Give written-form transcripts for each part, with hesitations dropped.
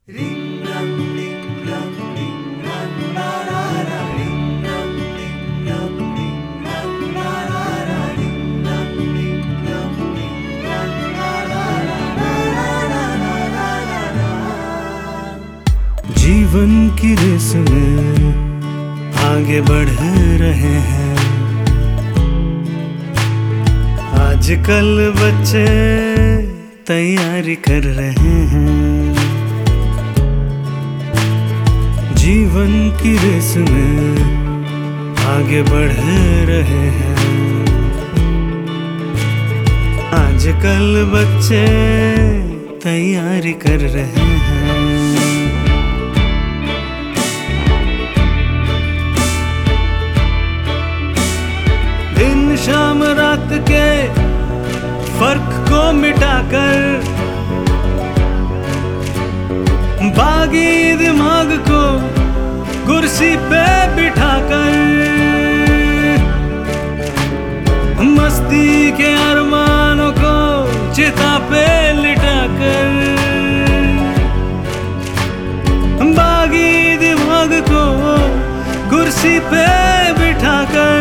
जीवन की रेस में आगे बढ़ रहे हैं आजकल बच्चे, तैयारी कर रहे हैं। जीवन की रेस में आगे बढ़ रहे हैं आजकल बच्चे, तैयारी कर रहे हैं। दिन शाम रात के फर्क को मिटाकर बागी दिमाग को कुर्सी पे बिठाकर मस्ती के अरमानों को चिता पे लिटाकर बागी दिमाग को कुर्सी पे बिठाकर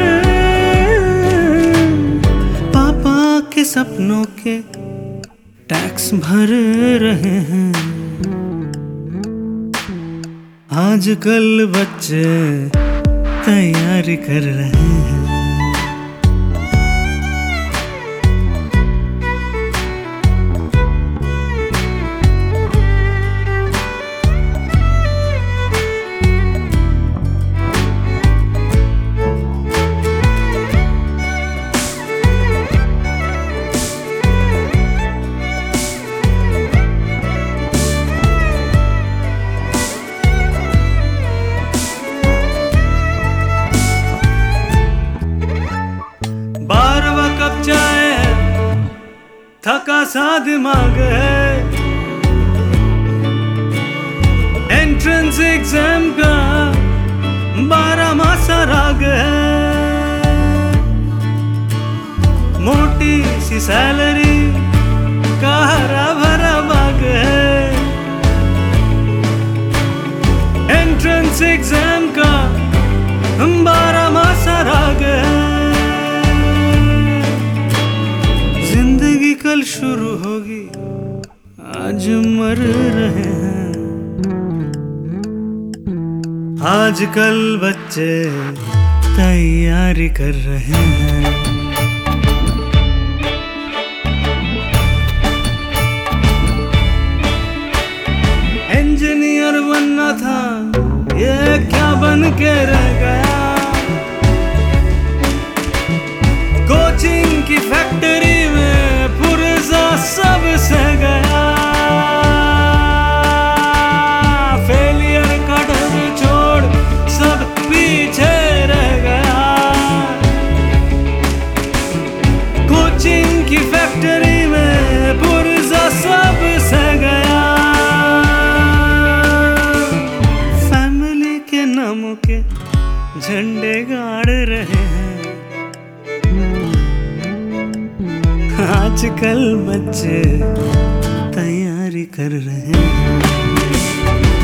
के सपनों के टैक्स भर रहे हैं आजकल बच्चे, तैयारी कर रहे हैं। थका सा दिमाग है, एंट्रेंस एग्जाम का 12 मासा राग है। मोटी सी सैलरी का हरा भरा बाग है, एंट्रेंस एग्जाम का 12 मासा राग है। कल शुरू होगी, आज मर रहे हैं आजकल बच्चे, तैयारी कर रहे हैं। इंजीनियर बनना था, ये क्या बन के रह गया। कोचिंग की फैक्ट्री में सब सह गया, फेलियर का डर छोड़ सब पीछे रह गया। कोचिंग की फैक्ट्री में पुर्जा सब सह गया। फैमिली के नामों के झंडे गाड़ रहे हैं आजकल बच्चे, तैयारी कर रहे हैं।